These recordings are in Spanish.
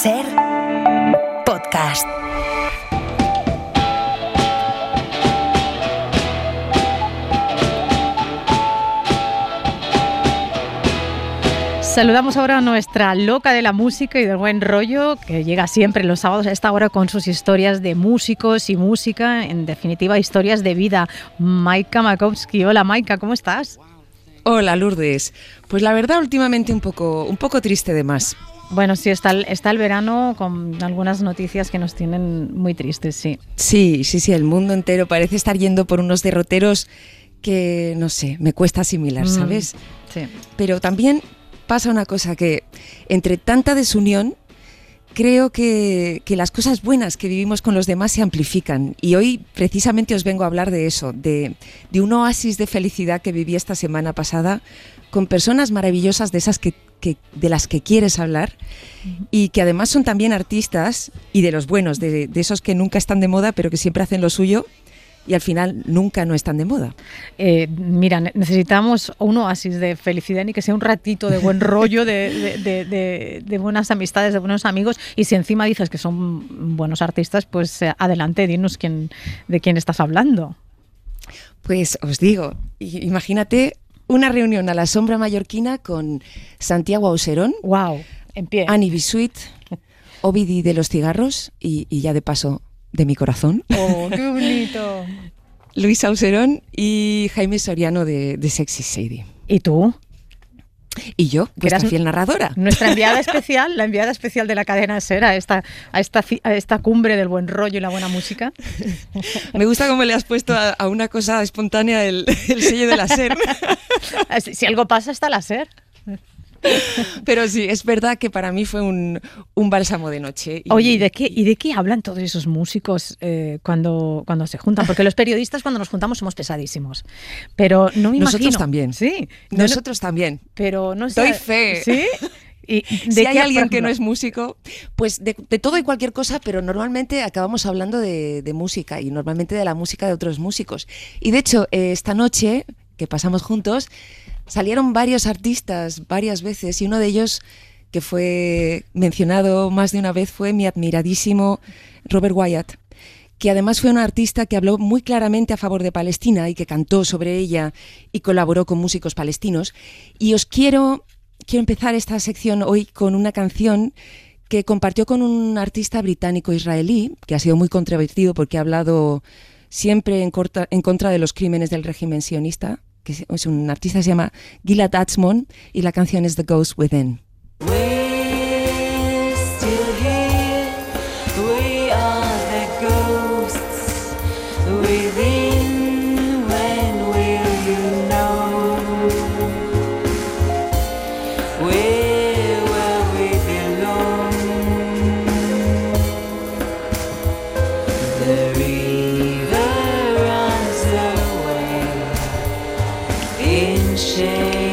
Ser podcast. Saludamos ahora a nuestra loca de la música y del buen rollo, que llega siempre los sábados a esta hora con sus historias de músicos y música, en definitiva historias de vida. Maika Makowski. Hola Maika, ¿cómo estás? Hola Lourdes. Pues la verdad últimamente un poco triste de más. Bueno, sí, está el verano con algunas noticias que nos tienen muy tristes, sí. Sí, el mundo entero parece estar yendo por unos derroteros que, no sé, me cuesta asimilar, ¿sabes? Sí. Pero también pasa una cosa, que entre tanta desunión creo que las cosas buenas que vivimos con los demás se amplifican. Y hoy precisamente os vengo a hablar de eso, de un oasis de felicidad que viví esta semana pasada con personas maravillosas de esas de las que quieres hablar y que además son también artistas y de los buenos, de esos que nunca están de moda pero que siempre hacen lo suyo y al final nunca no están de moda. Mira, necesitamos un oasis de felicidad, ni que sea un ratito de buen rollo, de buenas amistades, de buenos amigos, y si encima dices que son buenos artistas, pues adelante, dinos de quién estás hablando. Pues os digo, imagínate una reunión a la Sombra Mallorquina con Santiago Auserón, wow, en pie, Annie Bisuit, Ovidi de los Cigarros y ya de paso de mi corazón. ¡Oh, qué bonito! Luis Auserón y Jaime Soriano de Sexy Sadie. ¿Y tú? Y yo, vuestra fiel narradora. Nuestra enviada especial, la enviada especial de la cadena SER a esta cumbre del buen rollo y la buena música. Me gusta cómo le has puesto a una cosa espontánea el sello de la SER. Si algo pasa, está la SER. Pero sí, es verdad que para mí fue un bálsamo de noche. Oye, ¿y de qué hablan todos esos músicos cuando se juntan? Porque los periodistas cuando nos juntamos somos pesadísimos. Pero no me imagino... Nosotros también. Sí. Nosotros también. Pero no sé... Doy fe. ¿Sí? Si hay alguien que no es músico, pues de todo y cualquier cosa, pero normalmente acabamos hablando de música y normalmente de la música de otros músicos. Y de hecho, esta noche que pasamos juntos, salieron varios artistas varias veces y uno de ellos que fue mencionado más de una vez fue mi admiradísimo Robert Wyatt, que además fue un artista que habló muy claramente a favor de Palestina y que cantó sobre ella y colaboró con músicos palestinos. Y os quiero empezar esta sección hoy con una canción que compartió con un artista británico-israelí que ha sido muy controvertido porque ha hablado siempre en contra de los crímenes del régimen sionista, que es un artista que se llama Gilad Atzmon y la canción es The Ghost Within. We're still here, we are the ghosts within, when will you know where we belong? The river runs away in shame.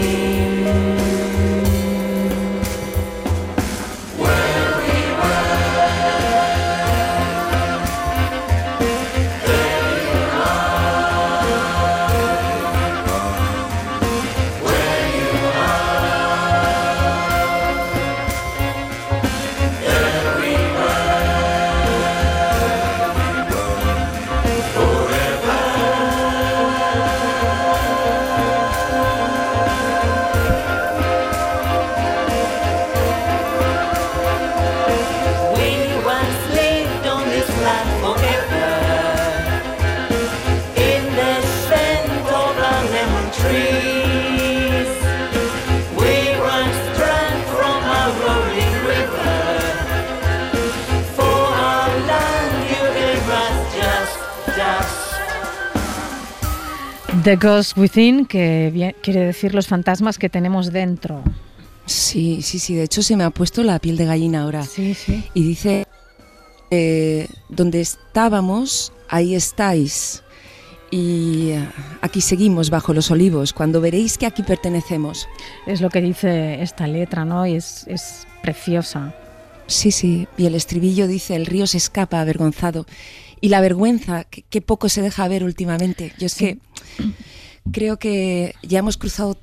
The Ghost Within, que quiere decir los fantasmas que tenemos dentro. Sí, de hecho se me ha puesto la piel de gallina ahora. Sí. Y dice, donde estábamos, ahí estáis. Y aquí seguimos bajo los olivos, cuando veréis que aquí pertenecemos. Es lo que dice esta letra, ¿no? Y es preciosa. Sí, y el estribillo dice, el río se escapa avergonzado. Y la vergüenza, que poco se deja ver últimamente. Yo es que creo que ya hemos cruzado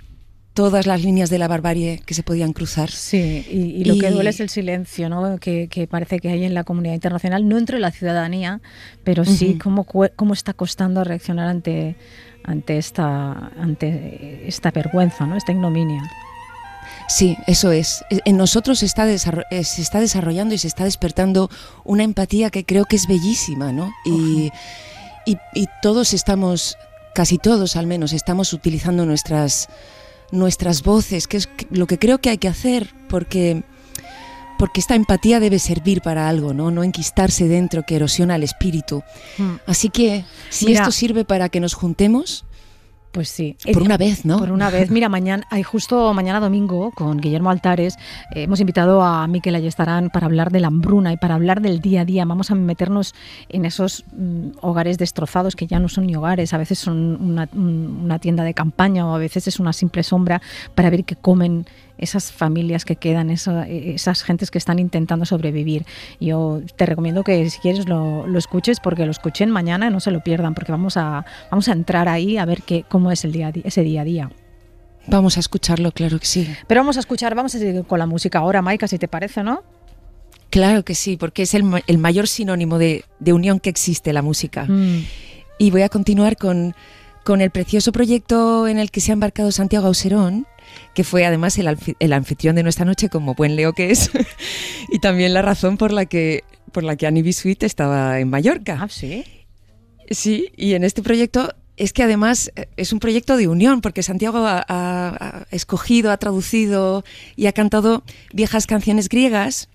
todas las líneas de la barbarie que se podían cruzar. Sí, y lo que duele es el silencio, ¿no? Que parece que hay en la comunidad internacional, no entre la ciudadanía, pero sí cómo está costando reaccionar ante esta vergüenza, ¿no? Esta ignominia. Sí, eso es. En nosotros se está desarrollando y se está despertando una empatía que creo que es bellísima, ¿no? Y todos estamos, casi todos al menos, estamos utilizando nuestras voces, que es lo que creo que hay que hacer, porque esta empatía debe servir para algo, no enquistarse dentro, que erosiona el espíritu. Así que si esto sirve para que nos juntemos, pues sí. Por una vez, ¿no? Por una vez. Mira, justo mañana domingo, con Guillermo Altares, hemos invitado a Mikel Ayestarán para hablar de la hambruna y para hablar del día a día. Vamos a meternos en esos hogares destrozados que ya no son ni hogares, a veces son una tienda de campaña o a veces es una simple sombra, para ver qué comen esas familias que quedan, esas gentes que están intentando sobrevivir. Yo te recomiendo que si quieres lo escuches, porque lo escuchen mañana y no se lo pierdan, porque vamos a entrar ahí a ver cómo es ese día a día. Vamos a escucharlo, claro que sí. Pero vamos a seguir con la música ahora, Maika, si te parece, ¿no? Claro que sí, porque es el mayor sinónimo de unión que existe, la música. Y voy a continuar con el precioso proyecto en el que se ha embarcado Santiago Auserón, que fue además el anfitrión de nuestra noche, como buen Leo que es, y también la razón por la que Annie B. Sweet estaba en Mallorca. Ah, ¿sí? Sí, y en este proyecto es que además es un proyecto de unión, porque Santiago ha escogido, ha traducido y ha cantado viejas canciones griegas,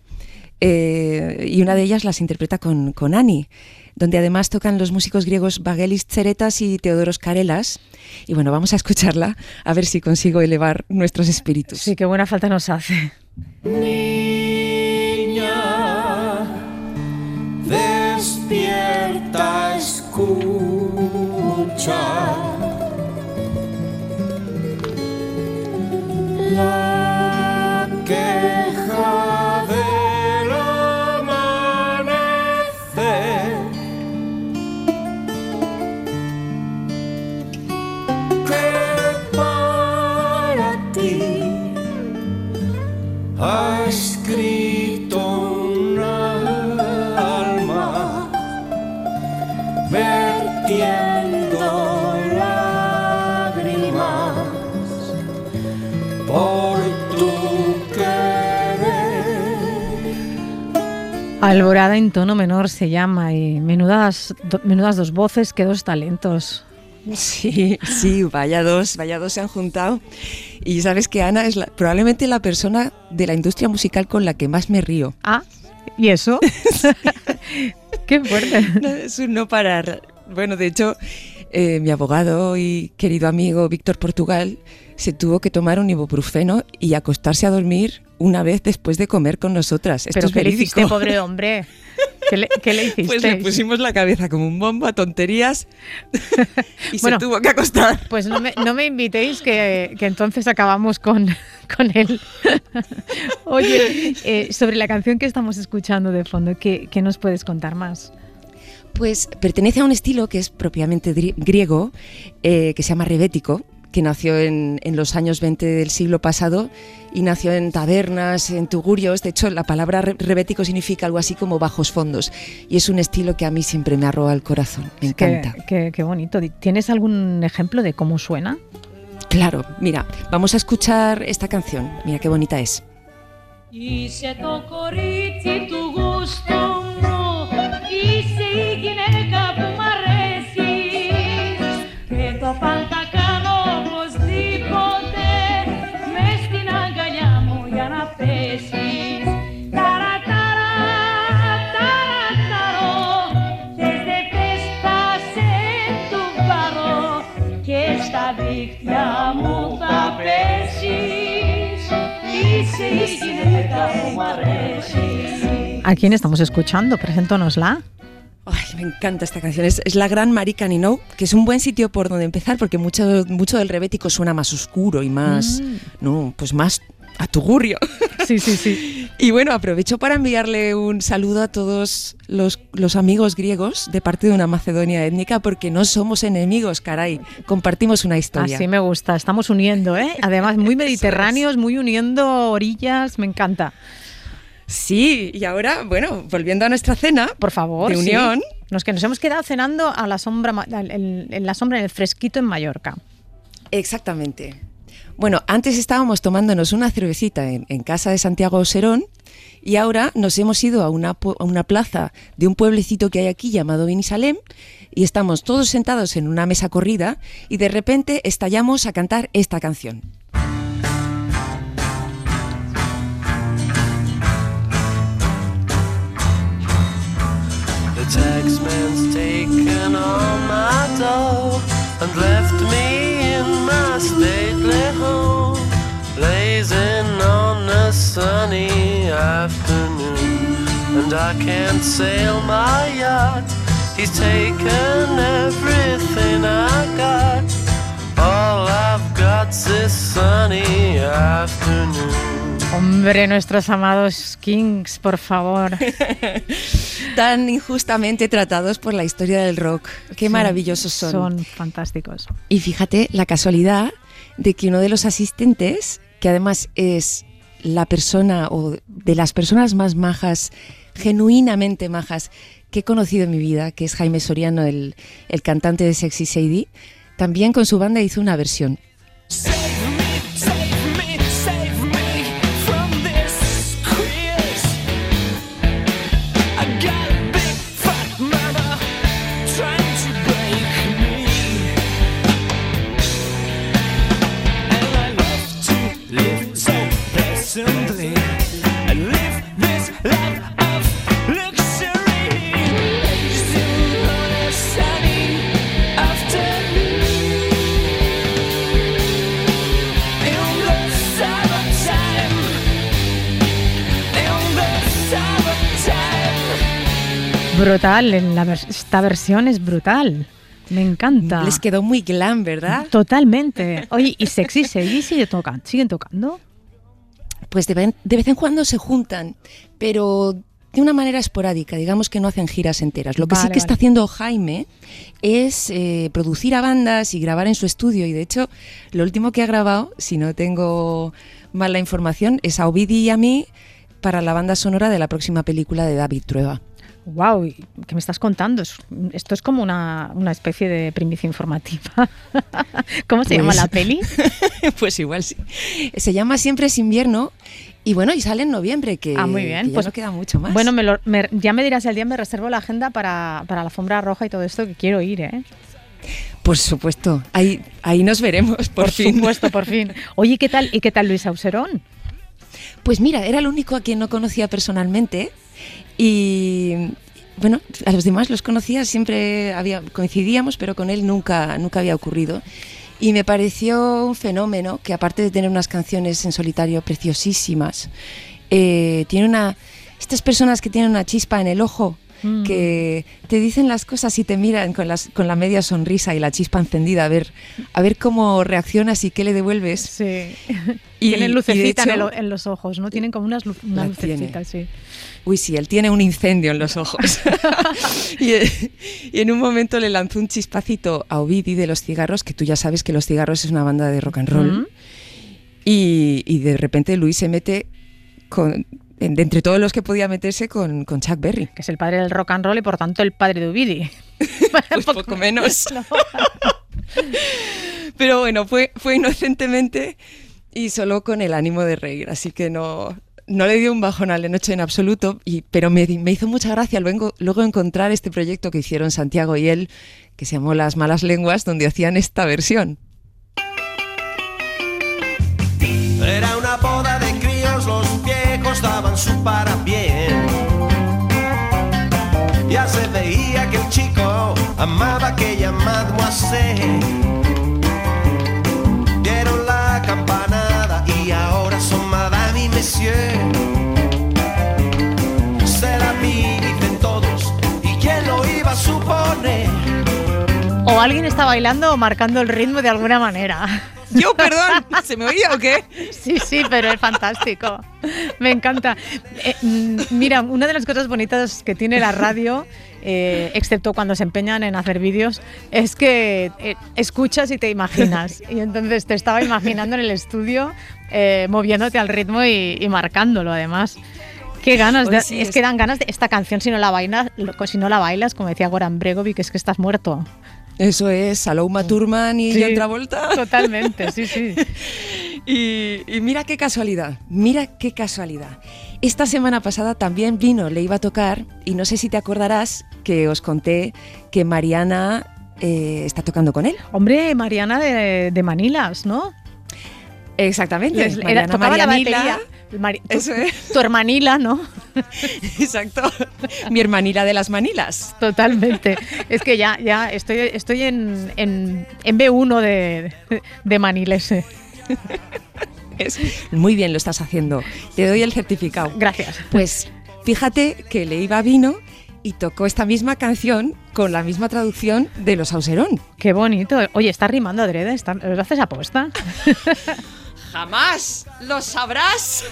y una de ellas las interpreta con Annie, donde además tocan los músicos griegos Vagelis Tseretas y Teodoros Karelas. Y bueno, vamos a escucharla, a ver si consigo elevar nuestros espíritus. Sí, qué buena falta nos hace. Niña, despierta, escucha. La queja del amanecer, que para ti ha escrito una alma vertiendo lágrimas por tu querer. Alborada en tono menor se llama, y menudas dos voces, que dos talentos. Sí, vaya dos se han juntado. Y sabes que Ana es probablemente la persona de la industria musical con la que más me río. Ah, ¿y eso? ¡Qué fuerte! No, es un no parar. Bueno, de hecho, mi abogado y querido amigo Víctor Portugal se tuvo que tomar un ibuprofeno y acostarse a dormir una vez después de comer con nosotras. Esto ¿Pero es qué le verídico. hiciste, pobre hombre? ¿Qué le hiciste? Pues le pusimos la cabeza como un bombo a tonterías y Bueno, se tuvo que acostar. Pues no me invitéis, que entonces acabamos con él. Oye, sobre la canción que estamos escuchando de fondo, ¿qué nos puedes contar más? Pues pertenece a un estilo que es propiamente griego, que se llama rebético, que nació en los años 20 del siglo pasado y nació en tabernas, en tugurios. De hecho, la palabra rebético significa algo así como bajos fondos, y es un estilo que a mí siempre me ha robado el corazón. Me encanta. Qué bonito. ¿Tienes algún ejemplo de cómo suena? Claro, mira, vamos a escuchar esta canción. Mira qué bonita es. Είσαι το κορίτσι του γούστου μου, είσαι η γυναίκα που μ' αρέσεις και το πάντα κάνω οπωσδήποτε μες στην αγκαλιά μου για να πέσεις. Ταρατάρα, ταρατάρο, θες δεν θες θα σε του πάρω και στα δίχτυα μου θα πέσεις. Είσαι η γυναίκα που μ' αρέσεις. ¿A quién estamos escuchando? Preséntanosla. Ay, me encanta esta canción. Es la gran Marie Canino, que es un buen sitio por donde empezar, porque mucho del rebético suena más oscuro y más, no, pues más a Tugurrio. Sí, sí, sí. Y bueno, aprovecho para enviarle un saludo a todos los amigos griegos de parte de una Macedonia étnica, porque no somos enemigos, caray, compartimos una historia. Así me gusta, estamos uniendo, ¿eh? Además, muy mediterráneos, muy uniendo orillas, me encanta. Sí, y ahora, bueno, volviendo a nuestra cena, por favor, de unión. Sí. Nos hemos quedado cenando a la sombra, en la sombra, en el fresquito en Mallorca. Exactamente. Bueno, antes estábamos tomándonos una cervecita en casa de Santiago Serón y ahora nos hemos ido a una plaza de un pueblecito que hay aquí llamado Benisalem y estamos todos sentados en una mesa corrida y de repente estallamos a cantar esta canción. The taxman's taken all my dough and left me in my stately home, blazing on a sunny afternoon. And I can't sail my yacht, he's taken everything I got. All I've got's this sunny afternoon. Hombre, nuestros amados Kings, por favor. Tan injustamente tratados por la historia del rock. Qué maravillosos son. Son fantásticos. Y fíjate la casualidad de que uno de los asistentes, que además es la persona o de las personas más majas, genuinamente majas, que he conocido en mi vida, que es Jaime Soriano, el cantante de Sexy Sadie, también con su banda hizo una versión. Brutal, esta versión es brutal. Me encanta. Les quedó muy glam, ¿verdad? Totalmente. Oye, ¿y Sexy Sadie siguen tocando? Pues de vez en cuando se juntan, pero de una manera esporádica, digamos que no hacen giras enteras. Lo que sí que está haciendo Jaime es producir a bandas y grabar en su estudio, y de hecho lo último que ha grabado, si no tengo mal la información, es a Ovidi y a mí para la banda sonora de la próxima película de David Trueba. Wow, ¿qué me estás contando? Esto es como una especie de primicia informativa. ¿Cómo se llama la peli? Pues igual sí. Se llama Siempre es invierno y bueno, y sale en noviembre, que, muy bien. Que ya pues no queda mucho más. Bueno, ya me dirás el día, me reservo la agenda para la alfombra roja y todo esto, que quiero ir, ¿eh? Por supuesto, ahí nos veremos, por fin. Por supuesto, por fin. Oye, ¿qué tal Luis Auserón? Pues mira, era el único a quien no conocía personalmente. Y bueno, a los demás los conocía, siempre coincidíamos, pero con él nunca había ocurrido. Y me pareció un fenómeno que, aparte de tener unas canciones en solitario preciosísimas, tiene estas personas que tienen una chispa en el ojo, que te dicen las cosas y te miran con la media sonrisa y la chispa encendida, a ver cómo reaccionas y qué le devuelves. Sí. Tienen lucecita en los ojos, ¿no? Tienen como una lucecita, sí. Uy, sí, él tiene un incendio en los ojos. y en un momento le lanzó un chispacito a Ovidi de Los Cigarros, que tú ya sabes que Los Cigarros es una banda de rock and roll. Y de repente Luis se mete de entre todos los que podía meterse con Chuck Berry. Que es el padre del rock and roll y por tanto el padre de Ovidi. Pues poco menos. Pero bueno, fue inocentemente y solo con el ánimo de reír, así que no le dio un bajón a la noche en absoluto, pero me hizo mucha gracia luego encontrar este proyecto que hicieron Santiago y él, que se llamó Las Malas Lenguas, donde hacían esta versión. Era una boda de críos, los viejos daban su parabién. Ya se veía que el chico amaba a aquella mademoiselle. Dieron la campanada y ahora son madame y monsieur. Se la dicen todos, ¿y quién lo iba a suponer? O alguien está bailando o marcando el ritmo de alguna manera. Yo, perdón, ¿se me oía o qué? Sí, pero es fantástico. Me encanta. Mira, una de las cosas bonitas que tiene la radio, excepto cuando se empeñan en hacer vídeos, es que escuchas y te imaginas. Y entonces te estaba imaginando en el estudio moviéndote al ritmo y marcándolo además. Qué ganas, es que dan ganas de esta canción si no la bailas, como decía Goran Bregovic, es que estás muerto. Eso es, Salou Maturman y John Travolta. Totalmente, sí. Y mira qué casualidad. Esta semana pasada también vino, le iba a tocar, y no sé si te acordarás que os conté que Mariana está tocando con él. Hombre, Mariana de Manilas, ¿no? Exactamente. Tocaba la batería. Eso es. Tu hermanila, ¿no? Exacto. Mi hermanila de las Manilas. Totalmente. Es que ya estoy en B1 de Maniles. Muy bien lo estás haciendo. Te doy el certificado. Gracias. Pues fíjate que Leiva vino y tocó esta misma canción con la misma traducción de Los Auserón. Qué bonito. Oye, ¿estás rimando adrede? ¿Lo haces aposta? ¡Jamás lo sabrás!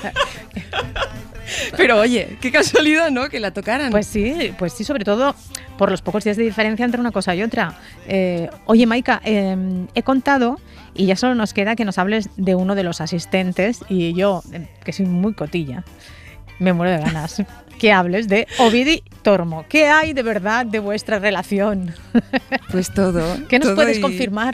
Pero oye, qué casualidad, ¿no? Que la tocaran. Pues sí, sobre todo por los pocos días de diferencia entre una cosa y otra. Oye, Maika, he contado y ya solo nos queda que nos hables de uno de los asistentes y yo, que soy muy cotilla, me muero de ganas, que hables de Ovidi Tormo. ¿Qué hay de verdad de vuestra relación? Pues todo. ¿Qué nos puedes confirmar?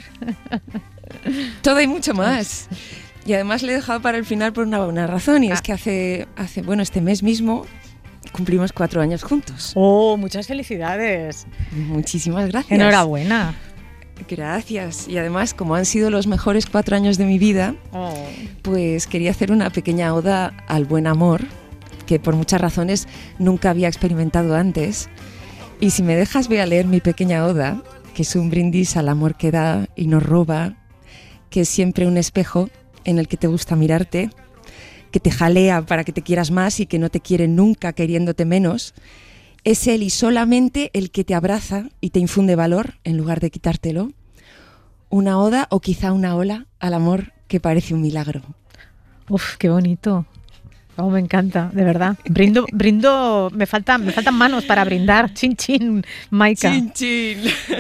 Todo y mucho más. Y además le he dejado para el final por una buena razón, y es que hace este mes mismo cumplimos 4 años juntos. ¡Oh, muchas felicidades! Muchísimas gracias. Enhorabuena. Gracias. Y además, como han sido los mejores 4 años de mi vida, pues quería hacer una pequeña oda al buen amor, que por muchas razones nunca había experimentado antes. Y si me dejas, voy a leer mi pequeña oda, que es un brindis al amor que da y nos roba, que es siempre un espejo en el que te gusta mirarte, que te jalea para que te quieras más y que no te quiere nunca queriéndote menos. Es él y solamente el que te abraza y te infunde valor en lugar de quitártelo. Una oda o quizá una ola al amor que parece un milagro. Uf, qué bonito. Oh, me encanta, de verdad. Brindo, me faltan manos para brindar. Chin, chin, Maika. Chin, chin.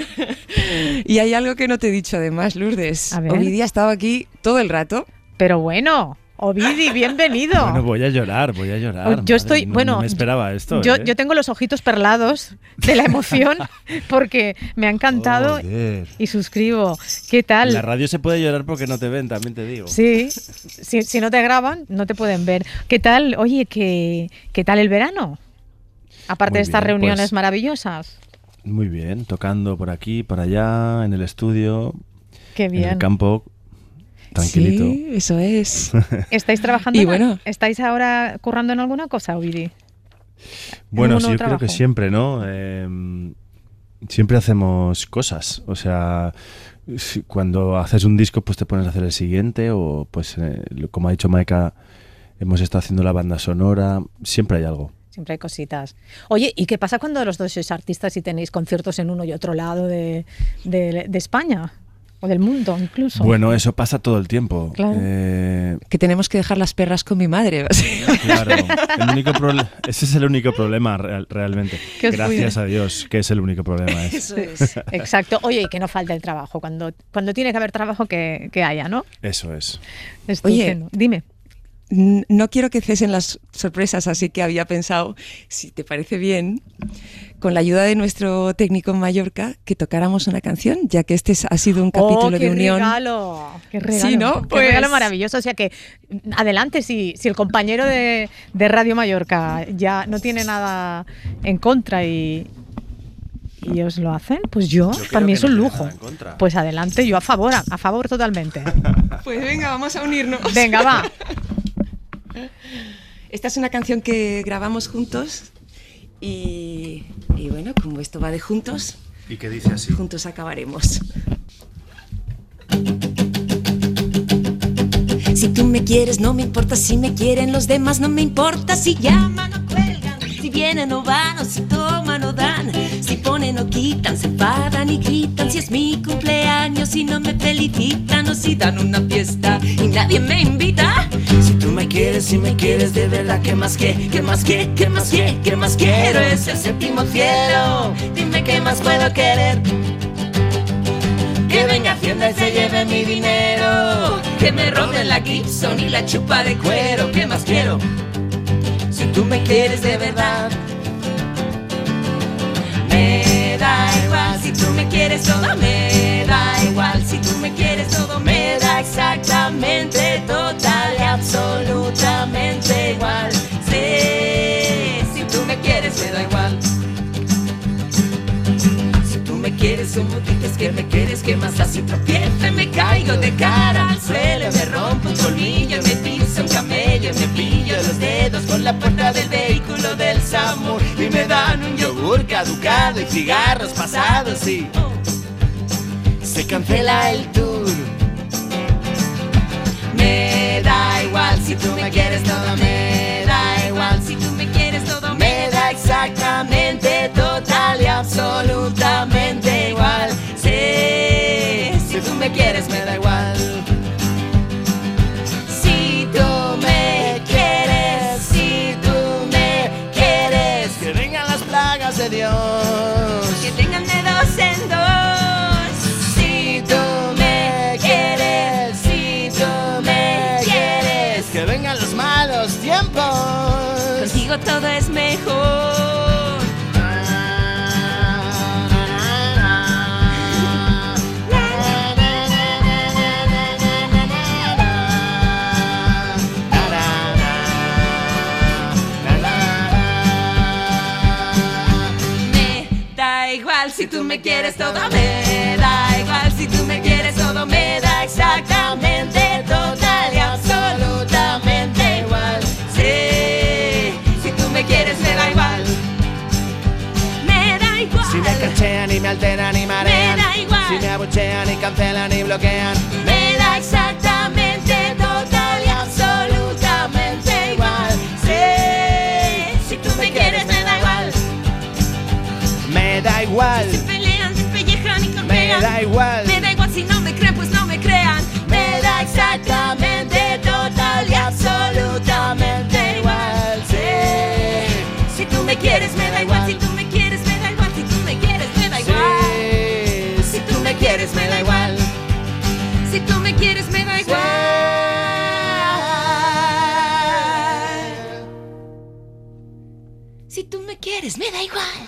Y hay algo que no te he dicho además, Lourdes. A ver. Ovidia ha estado aquí todo el rato. Pero bueno, Ovidi, bienvenido. Bueno, voy a llorar. Yo estoy, no me esperaba esto. Yo tengo los ojitos perlados de la emoción porque me ha encantado. Joder. Y suscribo. ¿Qué tal? En la radio se puede llorar porque no te ven, también te digo. Sí, si no te graban, no te pueden ver. ¿Qué tal? Oye, ¿qué tal el verano? Aparte Muy de estas bien, reuniones pues, maravillosas. Muy bien, tocando por aquí, por allá, en el estudio, Qué bien. en el campo, tranquilito. Sí, eso es. ¿Estáis trabajando? Y bueno. ¿Estáis ahora currando en alguna cosa, Ovidi? Bueno, sí, yo trabajo? creo que siempre, ¿no? Siempre hacemos cosas. O sea, cuando haces un disco, pues te pones a hacer el siguiente, o pues, como ha dicho Maika, hemos estado haciendo la banda sonora. Siempre hay algo. Siempre hay cositas. Oye, ¿y qué pasa cuando los dos sois artistas y tenéis conciertos en uno y otro lado de España? O del mundo, incluso. Bueno, eso pasa todo el tiempo. Claro. Que tenemos que dejar las perras con mi madre. Claro, ese es el único problema realmente. Gracias a Dios, que es el único problema. Eso es. Exacto. Oye, y que no falte el trabajo. Cuando tiene que haber trabajo, que haya, ¿no? Eso es. Estupendo. Dime. No quiero que cesen las sorpresas, así que había pensado, si te parece bien, con la ayuda de nuestro técnico en Mallorca, que tocáramos una canción, ya que este ha sido un capítulo de unión. ¡Qué regalo! Sí, ¿no? Qué regalo maravilloso. O sea que, adelante, si el compañero de Radio Mallorca ya no tiene nada en contra y os lo hacen, pues para mí es un lujo. Pues adelante, yo a favor totalmente. Pues venga, vamos a unirnos. Venga, va. Esta es una canción que grabamos juntos y bueno, como esto va de juntos, ¿Y qué dice así? juntos acabaremos. Si tú me quieres, no me importa si me quieren los demás, no me importa si llaman o cuelgan, si vienen o van, o si toman o dan, si ponen me no quitan, se enfadan y gritan si es mi cumpleaños y no me felicitan, o si dan una fiesta y nadie me invita. Si tú me quieres, si me quieres de verdad, ¿qué más qué? ¿Qué más qué? ¿Qué más qué? ¿Qué más quiero? Es el séptimo cielo. Dime qué más puedo querer. Que venga Hacienda y se lleve mi dinero. Que me roben la Gibson y la chupa de cuero. ¿Qué más quiero? Si tú me quieres de verdad. Me da igual si tú me quieres todo, me da igual si tú me quieres todo, me da exactamente, total y absolutamente igual. Sí, si tú me quieres me da igual. Si tú me quieres, como dices que me quieres, ¿qué más da si tropiezo y me caigo de cara al suelo? Me rompo un colmillo, me piso un camello, me pillo los dedos con la puerta del vehículo del SAMUR y me dan un yogur caducado y cigarros pasados y se cancela el tour. Me da igual si tú me quieres todo, me da igual si tú me quieres todo, Me da exactamente, total y absolutamente igual. Sí, si tú me quieres me da igual. Si tú me quieres, si tú me quieres, Que vengan las plagas de Dios. que tengan de dos en dos. Si tú me quieres, si tú me quieres, Que vengan los malos tiempos. contigo todo es mejor. Me da igual si tú me quieres todo, me da igual si tú me quieres todo, me da exactamente, total y absolutamente igual. Sí, si tú me quieres me da igual. Me da igual. Si me cachean y me alteran y marean, Me da igual. si me abuchean y cancelan y bloquean, Me da exactamente, total y absolutamente igual. Sí, si tú me quieres me da igual. me da igual. Si pelean, se pellejan y Me cortean, da igual. me da igual si no me creen, pues no me crean. Me da exactamente, total y absolutamente igual. Sí, si tú me quieres me da igual, si tú me quieres me da igual, si tú me quieres me da igual. Sí, si tú me quieres me da igual. Si tú me quieres me da igual. Si tú me quieres me da igual.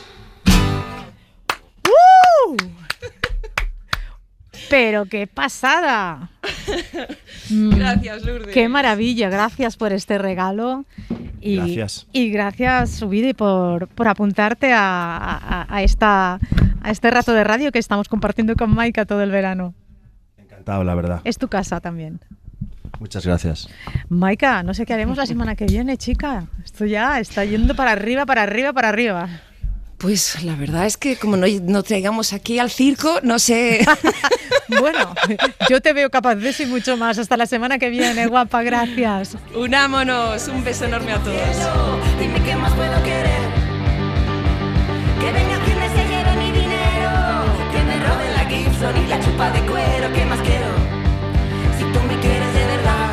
Pero qué pasada. Gracias, Lourdes. Qué maravilla, gracias por este regalo. Y Gracias. Y gracias, Subide, por apuntarte a este rato de radio que estamos compartiendo con Maika todo el verano. Encantado, la verdad. Es tu casa también. Muchas gracias. Maika, no sé qué haremos la semana que viene, chica. Esto ya está yendo para arriba, para arriba, para arriba. Pues la verdad es que como no traigamos aquí al circo, no sé. Bueno, yo te veo capaz de eso y mucho más. Hasta la semana que viene, guapa, gracias. Unámonos, un beso enorme a todos. Dime qué más puedo querer. Que venga quien me se lleve mi dinero. Que me roben la Gibson y la chupa de cuero. ¿Qué más quiero? Si tú me quieres de verdad.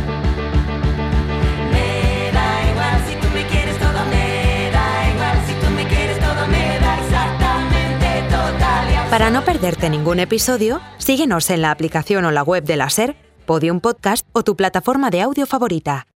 Me da igual si tú me quieres todo. Me da igual si tú me quieres todo. Me da exactamente total y Para no perderte ningún episodio, síguenos en la aplicación o la web de la SER, Podium Podcast o tu plataforma de audio favorita.